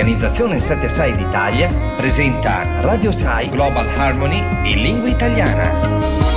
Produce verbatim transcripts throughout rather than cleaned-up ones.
L'organizzazione Satya Sai d'Italia presenta Radio Sai Global Harmony in lingua italiana.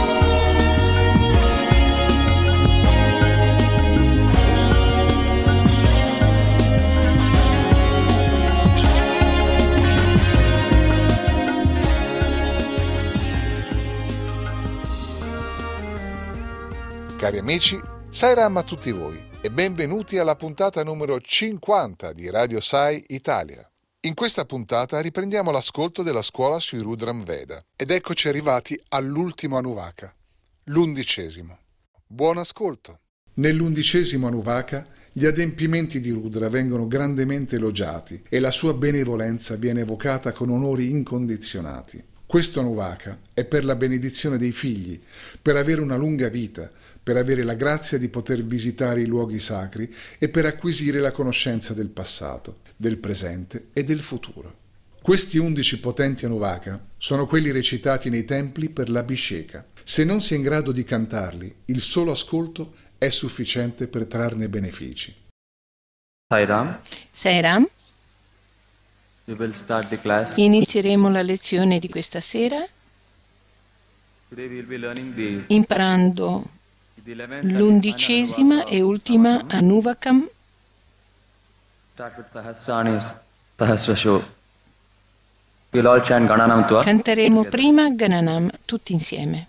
Cari amici, Sai Ram a tutti voi e benvenuti alla puntata numero cinquanta di Radio Sai Italia. In questa puntata riprendiamo l'ascolto della scuola sui Rudram Veda ed eccoci arrivati all'ultimo Anuvaka, l'undicesimo. Buon ascolto! Nell'undicesimo Anuvaka gli adempimenti di Rudra vengono grandemente elogiati e la sua benevolenza viene evocata con onori incondizionati. Questo Anuvaka è per la benedizione dei figli, per avere una lunga vita, per avere la grazia di poter visitare i luoghi sacri e per acquisire la conoscenza del passato, del presente e del futuro. Questi undici potenti Anuvaka sono quelli recitati nei templi per l'Abhisheka. Se non si è in grado di cantarli, il solo ascolto è sufficiente per trarne benefici. Sai Ram. Sai Ram. We will start the class. Inizieremo la lezione di questa sera Today we will be learning the imparando l'undicesima e ultima Anuvakam. Start with Sahasranis, Sahasrasho. We'll all chant Gananam Tva. Canteremo prima Gananam tutti insieme.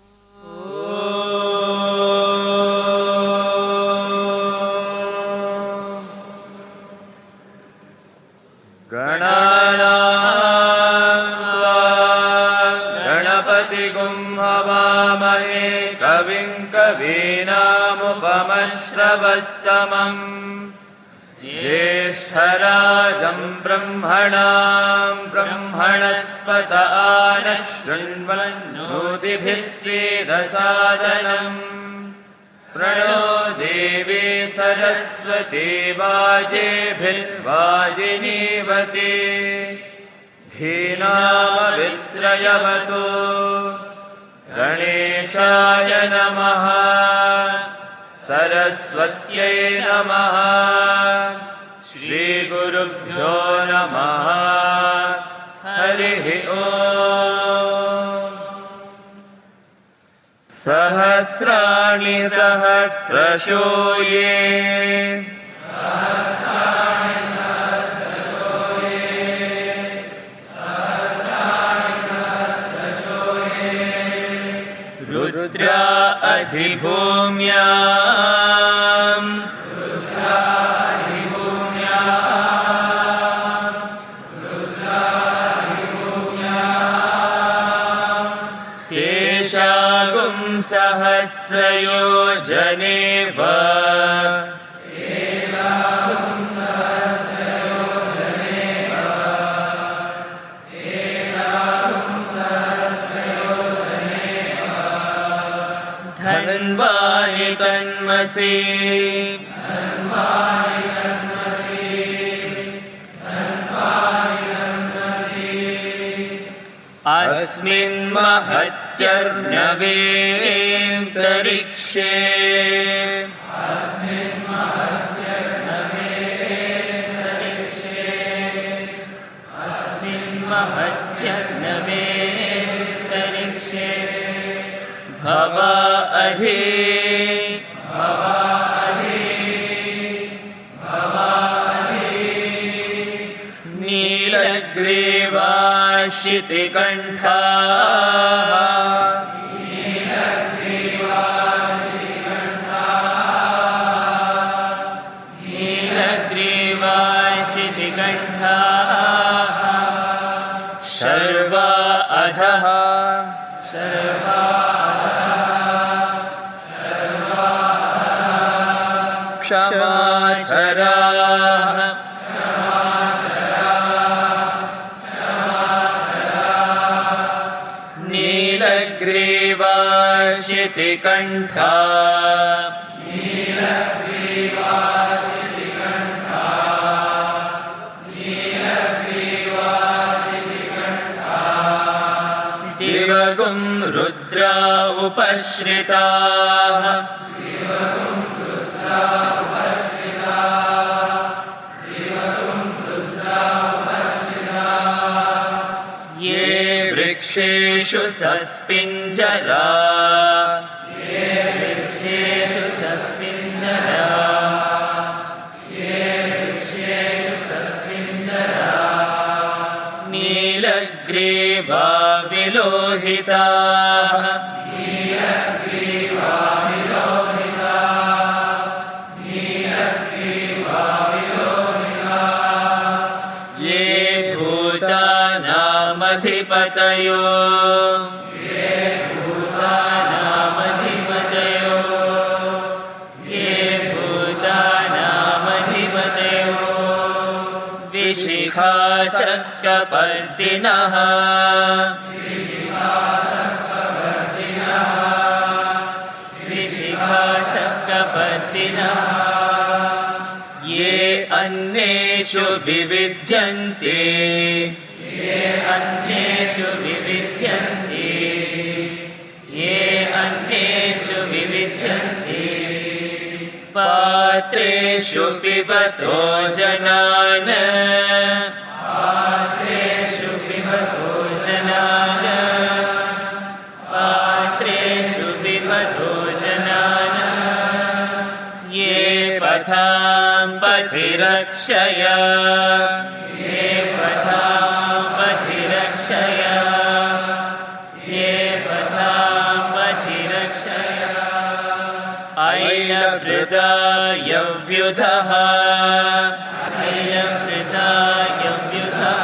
कवीनामुपमश्रवस्तमम् ज्येष्ठराजं ब्रह्मणां ब्रह्मणस्पत आनः शृण्वन्नोतिभिः सीदसादनम् प्रणो देवी सरस्वती वाजेभिर्वाजिनीवती धीनामवित्रयवतु गणेशाय नमः सरस्वत्यै नमः श्रीगुरुभ्यो नमः हरिः ओम् सहस्राणि सहस्रशो ये रुद्रा अधिभूम्याम् तेषागुं सहस्रयोजने वा धन्वानि तन्मसि अस्मिन् महत्यर्णवेऽन्तरिक्षे अस्मिन् महत्यर्णवेऽन्तरिक्षे भवा अधि नीलग्रीवाशितिकण्ठा नीलग्रीवाशितिकण्ठा शर्वा अधः क्षमाचराः नीलग्रीवाशितिकण्ठा दिवगुं रुद्रा उपश्रिताः वृक्षेषु सस्पिञ्जरा ये वृक्षेषु सस्पिञ्जरा ये वृक्षेषु सस्पिञ्जरा नीलग्रीवा विलोहिताः नीलग्रीवा विलोहिताः नीलग्रीवा विलोहिताः ये भूतानामधिपतयो ये भूतानामधिपतयो ये भूतानामधिपतयो विशिखासक्कपर्दिनः विशिखासक्कपर्दिनः विशिखासक्कपर्दिनः ये अन्येषु विविध्यन्ते ये अन्येषु विविध्यन्ते ये अन्येषु विविध्यन्ते पात्रेषु पिबतो जनान् पात्रेषु पिबतो जनान् पात्रेषु पिबतो जनान् ये पथां पथिरक्षय ये पथां पथिरक्षय ये पथां पथिरक्षय ऐलवृता यव्युधः ऐलवृता यव्युधः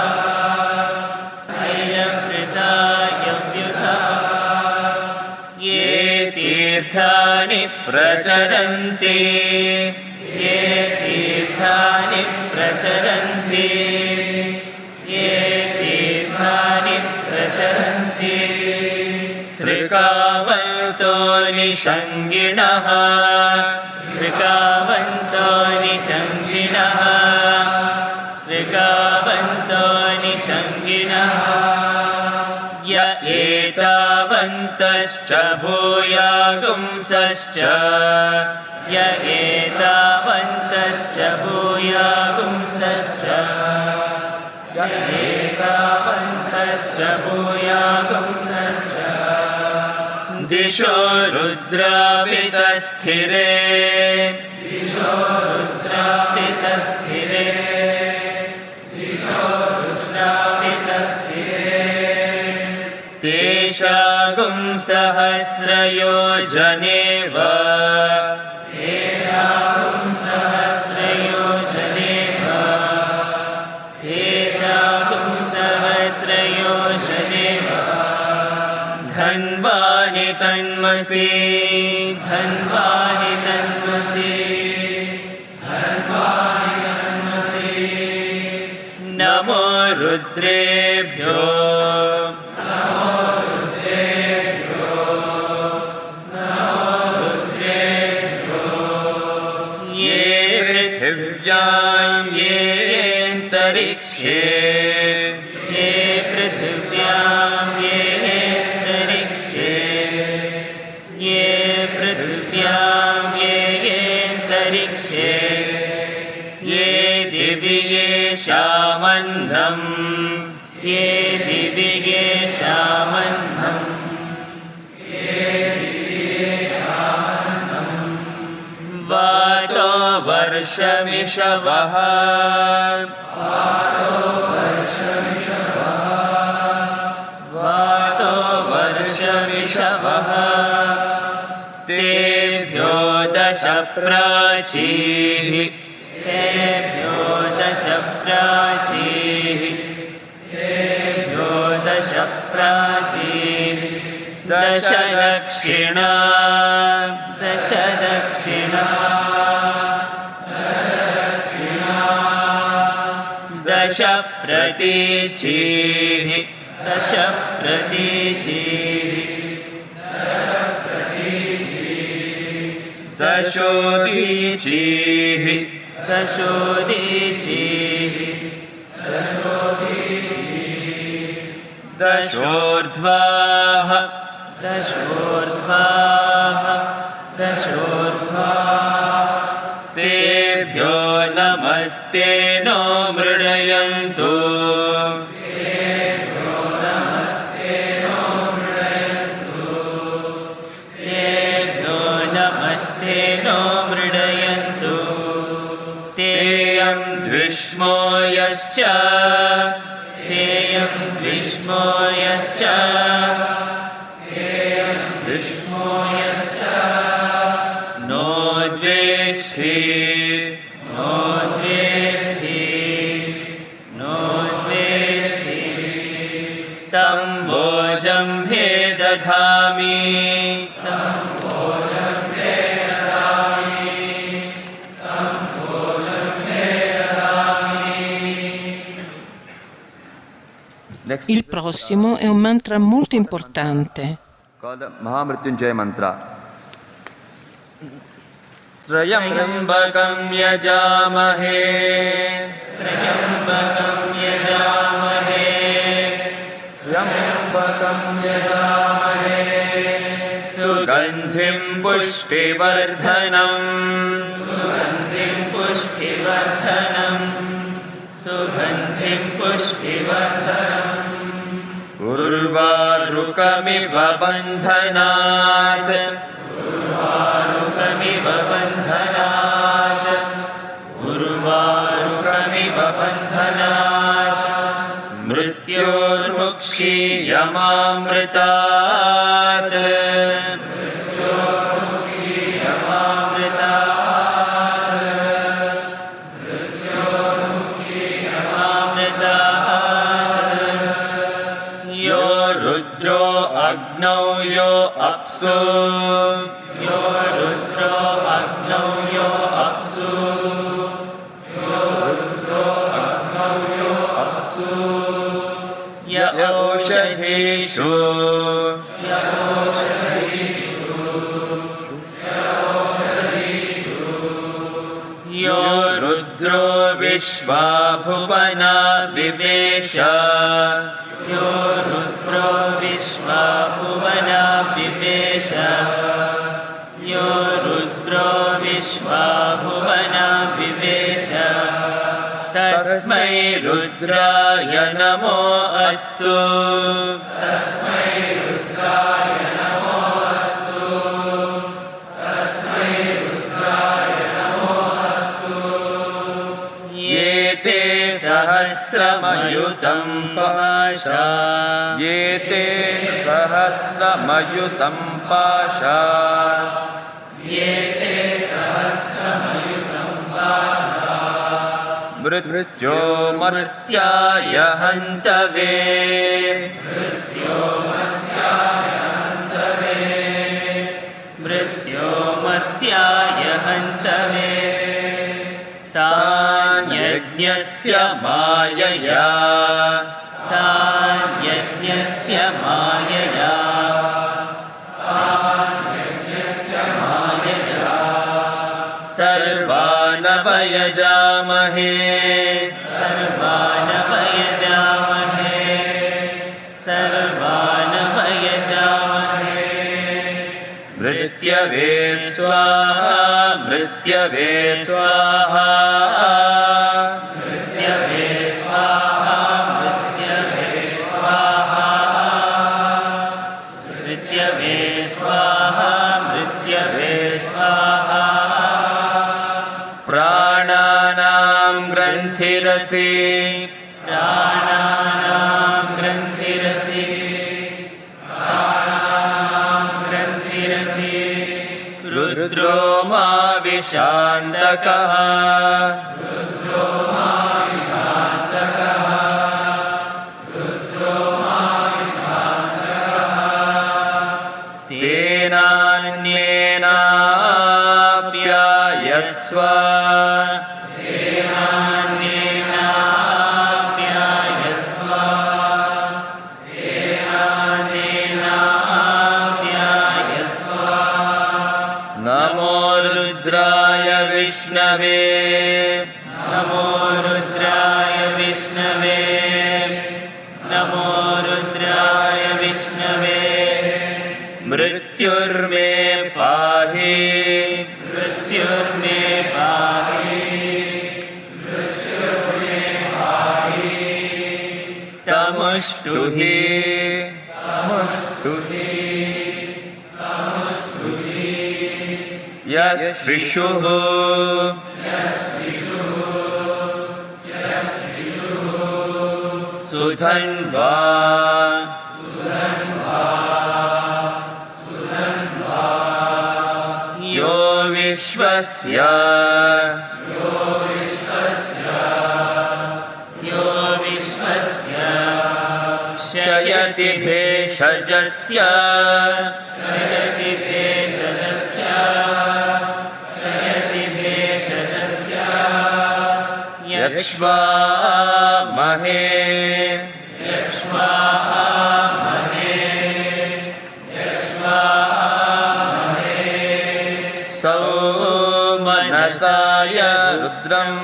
ऐलवृता यव्युधः ये तीर्थानि प्रचरन्ति ये तीर्थानि प्रचरन्ति ये तीर्थानि प्रचरन्ति श्रिकावन्तो निषङ्गिणः श्रिकावन्तो निषङ्गिणः श्रिकावन्तो निषङ्गिणः य एतावन्तश्च भूयागुंसश्च य एतावन्तश्च भूयागुंसश्च य एतावन्तश्च भूयागुंसश्च दिशो रुद्रापितस्थिरे दिशो रुद्रापितस्थिरे दिशो रुद्रापितस्थिरे तेषागुं सहस्रयोजनेव तेषागुं सहस्रयोजनेव तेषागुं सहस्रयोजनेव धन्वानि तन्मसि धन्वानि तन्मसि धन्वानि तन्मसि नमो रुद्रेभ्यो नमो रुद्रेभ्यो नमो रुद्रेभ्यो ये पृथिव्यां ये अन्तरिक्षे ये पृथिव्यां ये ये पृथिव्यां ये अन्तरिक्षे ये दिवि येषामन्नम् ये दिवि येषामन्नम् ये दिवि येषामन्नम् वातो वर्षमिषवः वातो वर्षमिषवः वातो वर्षमिषवः तेभ्यो दश प्राचीः तेभ्यो दश प्राचीः तेभ्यो दश प्राचीः दश दक्षिणा दश दक्षिणा दश प्रतीचीः दश प्रतीचीः दशोदीचीः दशोदीचीः दशोर्ध्वाः दशोर्ध्वाः दशोर्ध्वाः तेभ्यो नमस्ते नो मृडयन्तु तेभ्यो नमस्ते नो यश्च तेयं द्विष्मो यश्च द्विष्मो यश्च नो द्वेष्टि नो द्वेष्टि नो द्वेष्टि तं भोजं भेदधामि Il prossimo è un mantra molto importante. called the Mahamrityunjaya mantra. Trayambakam yajamahe Trayambakam yajamahe Trayambakam yajamahe Sugandhim pushtivardhanam Sugandhim pushtivardhanam Sugandhim pushtivardhanam Urvarukammiva bandhanat Urvarukammiva bandhanat Urvarukammiva bandhanat Mrityormukshiyamamritat Mrityormukshiyamamritat Mrityormukshiyamamritat Yo rudro agnou yo apsu Yo rudro agnou yo apsu Yo rudro agnou yo apsu Ya oshadhishu Ya oshadhishu Ya oshadhishu Yo rudro vishva bhuvana vivesha Yo rudro vishva bhuvana vivesha Yo rudro vishva bhuvana vivesha Tasmai rudraya namo astu Tasmai rudraya namo astu Tasmai rudraya namo astu Yete sahasramayutam pasha Yete sahasramayutam pasha Yete sahasramayutam pasha Mrityo Martyaya hantave Mrityo Martyaya hantave Mrityo Martyaya hantave Tan yajñasya mayaya Tan yajñasya mayaya Tan yajñasya mayaya Sarvanavayajamahe Sarvanavayajamahe Sarvanavayajamahe Mrityave swaha Mrityave swaha Mrityave swaha Mrityave swaha Mrityave swaha Mrityave swaha Prananam granthirasi Prananam granthirasi Prananam granthirasi Rudro ma vishantakaha Rudro ma vishantakaha Rudro ma vishantakaha Tenanyena apyayasva Tenanyena apyayasva Tenanyena apyayasva Namo Rudraya Vishnave Namo Rudraya Vishnave Namo Rudraya Vishnave Mrityurme pahi Mrityurme pahi Mrityurme pahi Tamushtuhi Tamushtuhi Tamushtuhi Yasrishuhu Yasrishuhu Yasrishuhu Sudhanva Yo Vishwasya Shayati Bheshajasya Shayati Bheshajasya Shayati Bheshajasya Yakshva Mahe Yakshva Mahe Yakshva Mahe Saumanasaya Rudram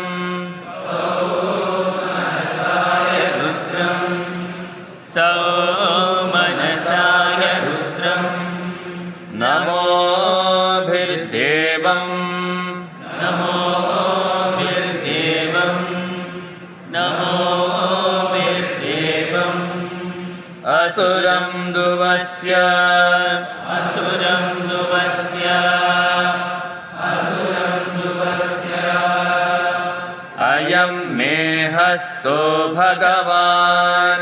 Saumanasaya Rudram Namo Bhirdevam Namo Bhirdevam Namo Bhirdevam Asuram Duvasya Asuram Duvasya Asuram Duvasya Ayam me hasto Bhagavan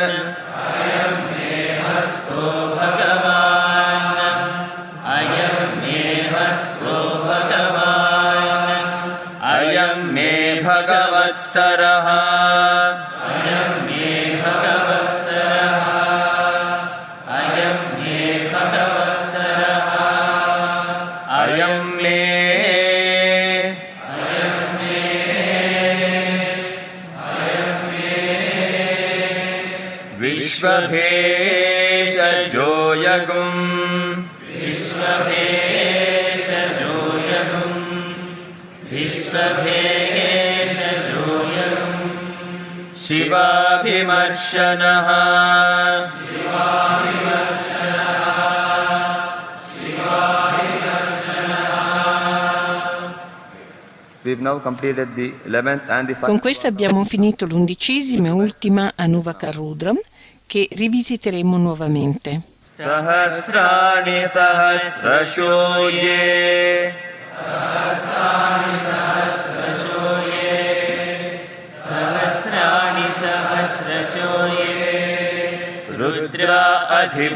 Bhagavataraha Ayam me Bhagavataraha Ayam me Bhagavataraha Ayam me Ayam me Ayam me Vishvabhesha Joyagum Vishvabhesha Joyagum Vishvabhesha Shivabhimarshanaha We've now completed the eleventh and the Con questo abbiamo finito l'undicesima e ultima Anuvaka Rudram, che rivisiteremo nuovamente. Sahasrani Sahasrashoye Sahasrani Sahasrashoye Sahasrani Sahasrashoye Rudra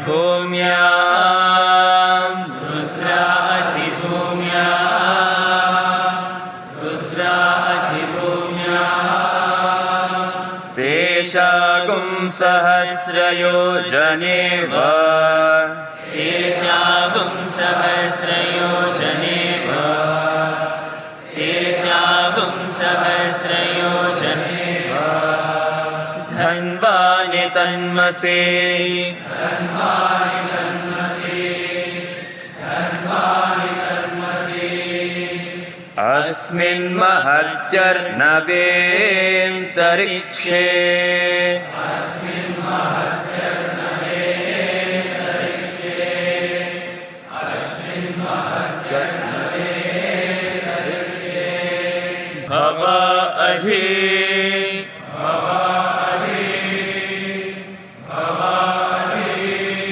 Adhibhumyam Rudra Adhibhumyam Rudra Adhibhumyam Teshagum Sahasrayojaneva Teshagum Sahasrayojaneva Teshagum Sahasrayojaneva Dhanvani Tanmase Dhanvani Tanmase Dhanvani Tanmase Asmin Mahatyarnavem Tarikshe Asmin Mahatyarnavem Tarikshe Asmin Mahatyarnavem Tarikshe Bhava Adhi Bhava Adhi Bhava Adhi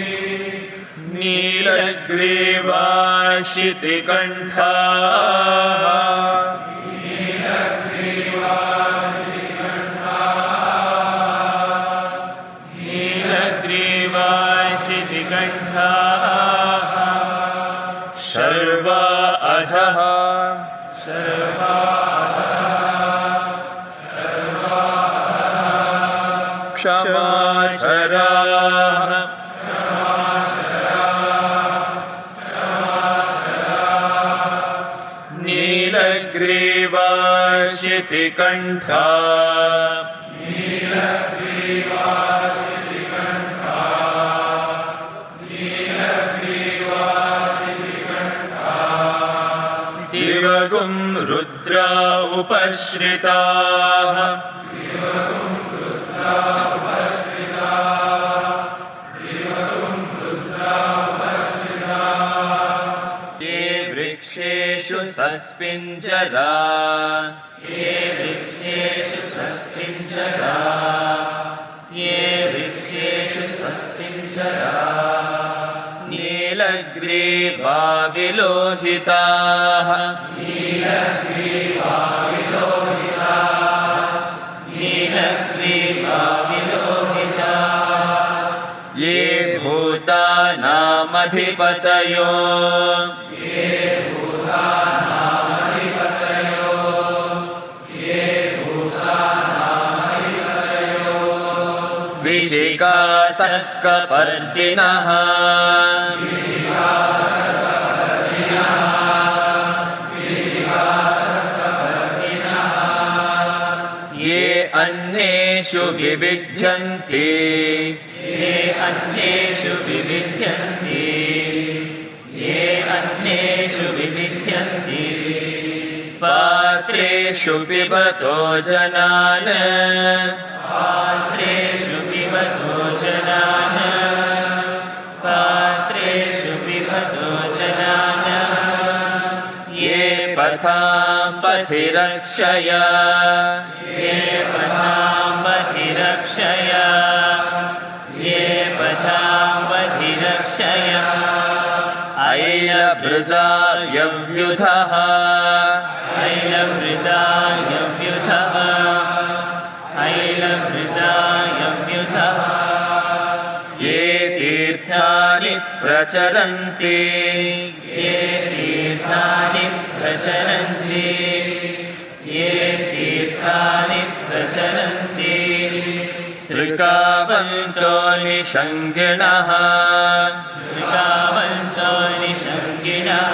Nilagriva Shitikantha Nilagriva Shitikantha Nilagriva Shitikantha Sarva Adhaha Sarva Adhaha Sarva Adhaha Kshamachaраha Nilagriva Shitikantha Nilagriva Shitikantha Nilagriva Shitikantha Divagum Rudra Upashritaha Divagum Rudra Upashritaha Divagum Rudra Upashritaha Ye Vriksheshu Saspinjara Ye Vriksheshu Saspinjara Ye Vriksheshu Saspinjara Nilagriva Vilohitaha Nilagriva Vilohitaha Nilagriva Vilohitaha भूतानामधिपतयो विशिकासः कपर्दिनः ये अन्येषु विविध्यन्ति ये अन्येषु विविध्यन्ति ये अन्येषु विविध्यन्ति पात्रेषु पिबतो जनान् पात्रेषु पिबतो जनान् पात्रेषु पिबतो जनान् ये पथां पथिरक्षया ये पथां पथिरक्षया ये पथां पथिरक्षया ऐलभृदायव्युधः ऐलभृदायव्युधः ऐलभृदायव्युधः ये तीर्थानि प्रचरन्ति ये तीर्थानि प्रचरन्ति ये तीर्थानि प्रचरन्ति श्रृकावन्तो निषङ्गिणः श्रृकावन्तो निषङ्गिणः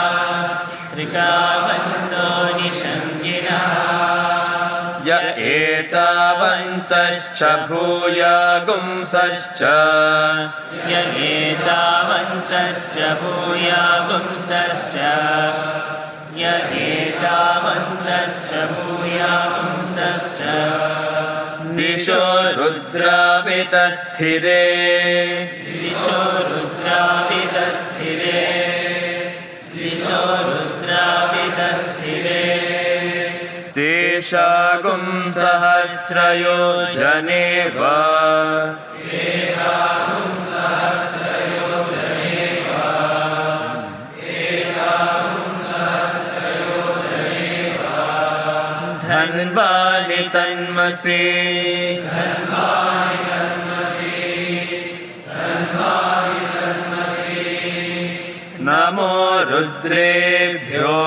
श्रृकावन्तो निषङ्गिणः य एतावन्तश्च भूयागुंसश्च य एतावन्तश्च भूयागुंसश्च य एतावन्तश्च भूयागुंसश्च दिशो रुद्रावितस्थिरे दिशो रुद्रावितस्थिरे दिशो रुद्रावितस्थिरे तेषागुं सहस्रयो जनेव तेषागुं सहस्रयो जनेव तेषागुं सहस्रयो जनेव धन्वानि तन्मसि धन्वानि तन्मसि धन्वानि तन्मसि नमो रुद्रेभ्यो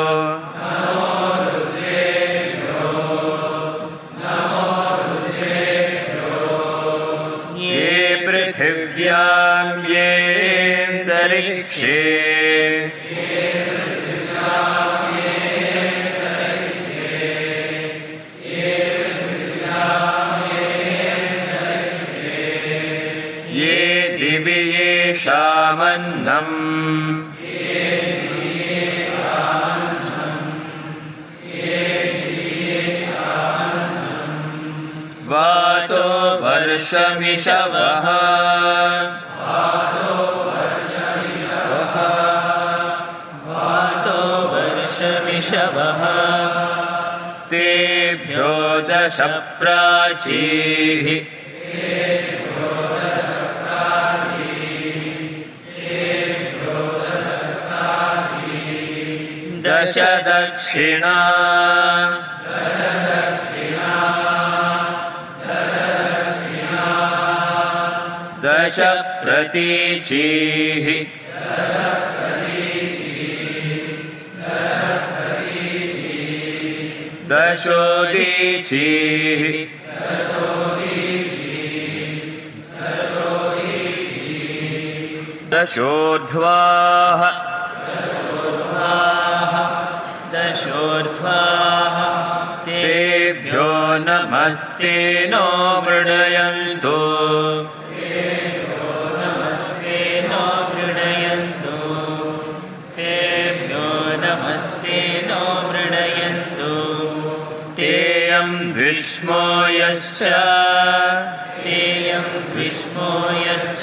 पृथिव्यां येऽन्तरिक्षे ये दिवि येषामन्नम् वातो वर्षमिषवः वातो वर्षमिषवः वातो वर्षमिषवः तेभ्यो दश प्राचीः दश दक्षिणा दश प्रतीचीः दशोदीचीः दशोर्ध्वाः दशोर्ध्वाः तेभ्यो नमस्ते नो मृडयन्तु द्विष्मो यश्च तेयं द्विष्मो यश्च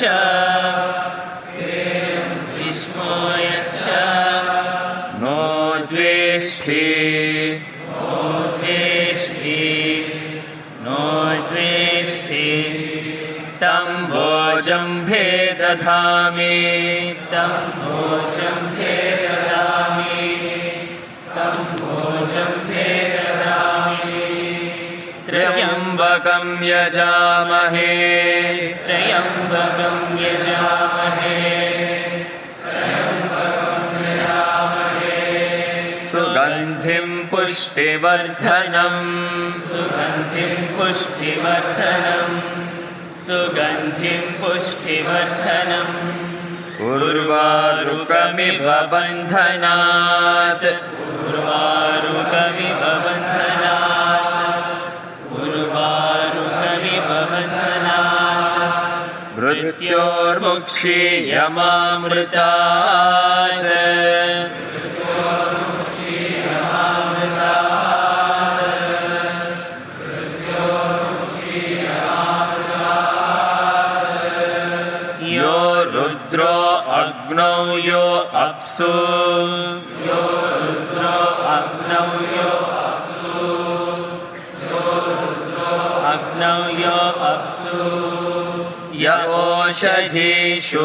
तेयं द्विष्मो यश्च नो द्वेष्टि नो द्वेष्टि नो द्वेष्टि तं भोजम्भे दधामि तं भोजम्भे ददामि तं भोजम्भे त्र्यम्बकं यजामहे त्र्यम्बकं यजामहे सुगन्धिं पुष्टिवर्धनम् सुगन्धिं पुष्टिवर्धनम् सुगन्धिं पुष्टिवर्धनम् उर्वारुकमिव बन्धनात् उर्वारुकमिव बन्धनात् उर्वारुकमिव बन्धनात् मृत्योर्मुक्षीयमामृतात् यो रुद्रो अग्नौ यो अप्सु यो रुद्रो अग्नौ यो अप्सु यो रुद्रो अग्नौ यो अप्सु य ओषधीषु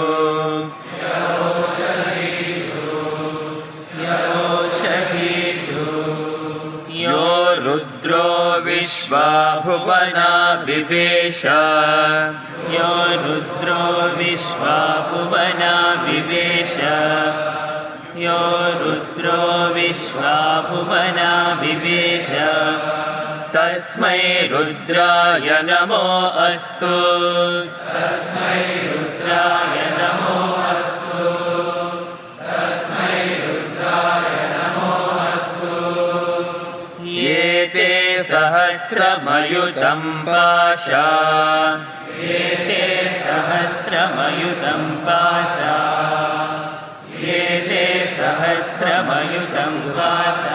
योषधीषु यो रुद्रो विश्वा भुवना विवेश यो रुद्रो विश्वा भुवना विवेश यो रुद्रो विश्वा भुवना विवेश तस्मै रुद्राय नमो अस्तु तस्मै रुद्राय नमो अस्तु तस्मै रुद्राय नमो अस्तु ये ते सहस्रमयुतं पाशा ये ते सहस्रमयुतं पाशा ये ते सहस्रमयुतं पाशा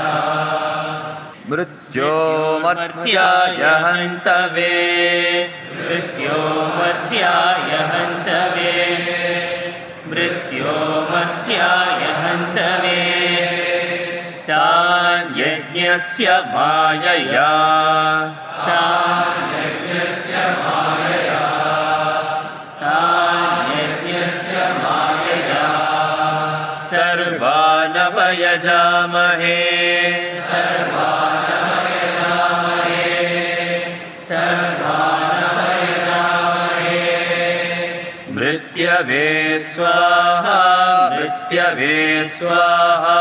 मृत्योर्मर्त्याय हन्तवे मृत्योर्मर्त्याय हन्तवे मृत्योर्मर्त्याय हन्तवे तान् यज्ञस्य मायया तान् यज्ञस्य मायया तान् यज्ञस्य मायया सर्वान् वयजामहे मृत्यवे स्वाहा मृत्यवे स्वाहा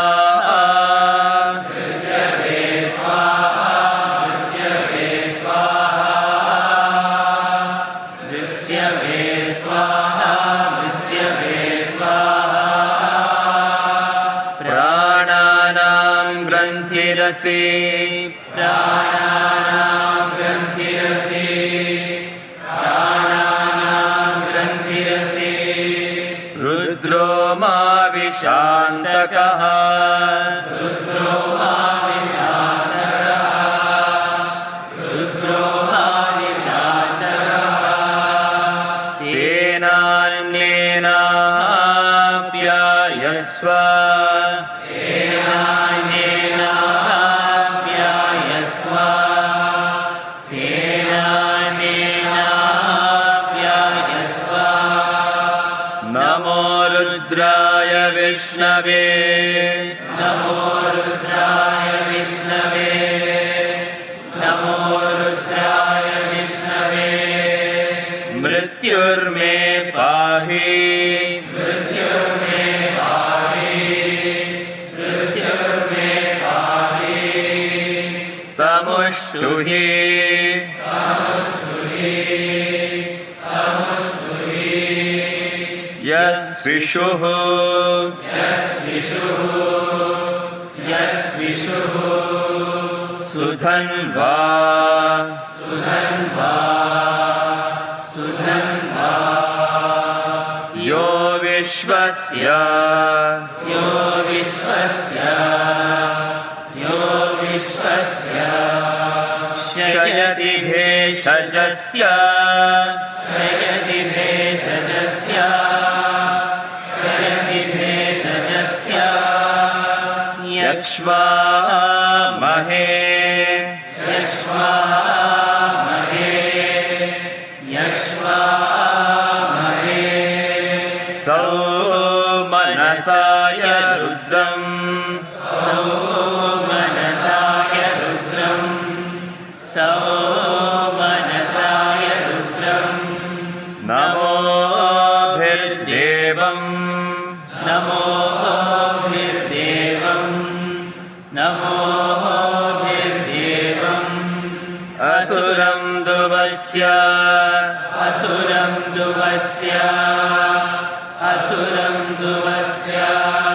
मृत्यवे स्वाहा मृत्यवे स्वाहा मृत्यवे स्वाहा मृत्यवे स्वाहा प्राणानां ग्रन्थिरसि प्राणानां ग्रन्थिरसि रुद्रो मा विशान्तकः रुद्रो मा विशान्तकः रुद्रो मा विशान्तकः तेनान्येनाप्यायस्व तेनान्येनाप्यायस्व तेनान्येनाप्यायस्व नमो रुद्राय विष्णवे नमो रुद्राय विष्णवे नमो रुद्राय विष्णवे मृत्युर्मे पाहि मृत्युर्मे पाहि मृत्युर्मे पाहि तमुष्टुहि यस्विषुः यस्विषुः यस्विषुः सुधन्वा सुधन्वा सुधन्वा यो विश्वस्य यो विश्वस्य यो विश्वस्य शयति भेषजस्य शयति भेषजस्य शयति भेषजस्य यक्ष्वामहे यक्ष्वामहे यक्ष्वामहे सौमनसाय रुद्रम् सौमनसाय रुद्रम् सौमनसाय रुद्रम् नमोभिर्देवम् नमोभिर्देवम् नमो duvasya Asuram duvasya Asuram duvasya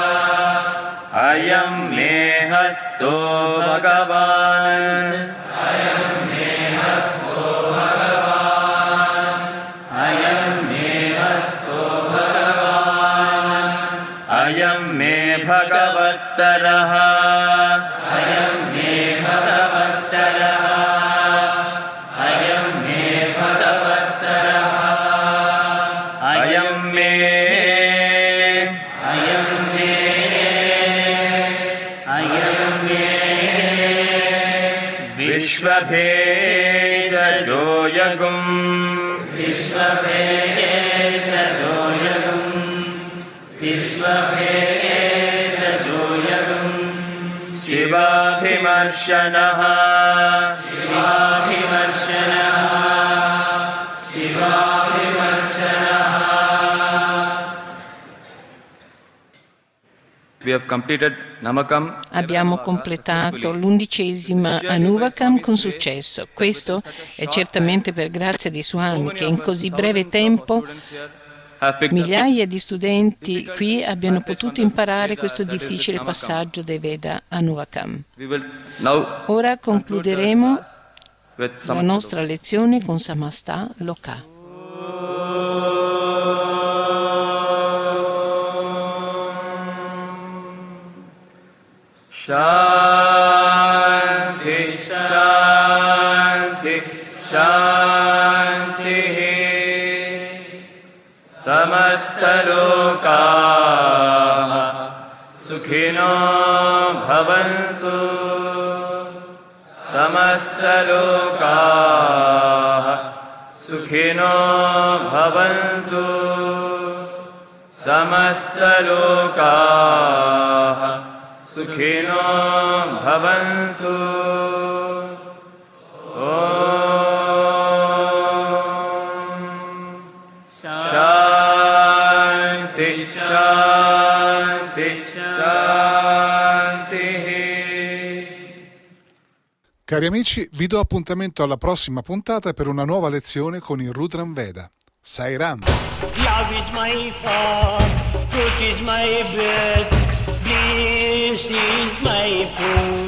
ayam me hasto bhagavan Ayam me hasto bhagavan Ayam me hasto bhagavan ayam me bhagavattarah Ayam me bhagavattarah Ayam me bhagavattarah ayam me Ayam me Ayam me vishvabhejo yagum Vishvabhesha Joyagam Vishvabhesha Joyagam शिवाभिमर्शनः Shivavimarshana Shivavimarshana We have completed Namakam. Abbiamo completato l'undicesima Anuvakam con successo. Questo è certamente per grazia di Swami che in così breve tempo migliaia di studenti qui abbiano potuto imparare questo difficile passaggio dei Veda Anuvakam. Ora concluderemo la nostra lezione con Samasta Loka. Shanti, Shanti, Shanti. Samastalokaah sukhino bhavantu. Samastalokaah sukhino bhavantu. Samastalokaah sukhino bhavantu. Om Shanti, Shanti, Shanti. Cari amici, vi do appuntamento alla prossima puntata per una nuova lezione con il Rudram Veda. Sai Ram. Love is my form, truth is my breath, bliss is my food.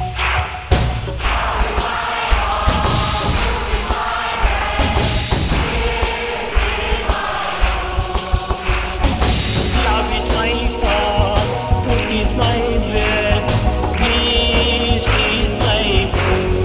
Love is my form, truth is my breath, bliss is my food.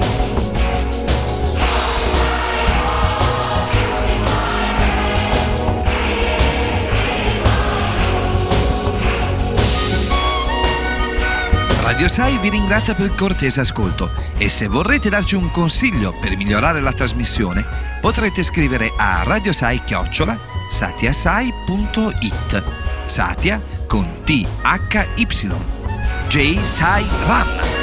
Radio Sai vi ringrazia per il cortese ascolto e se vorrete darci un consiglio per migliorare la trasmissione potrete scrivere a radiosai chiocciola satiasai punto it. Satia con T H Y. J Sai Ram.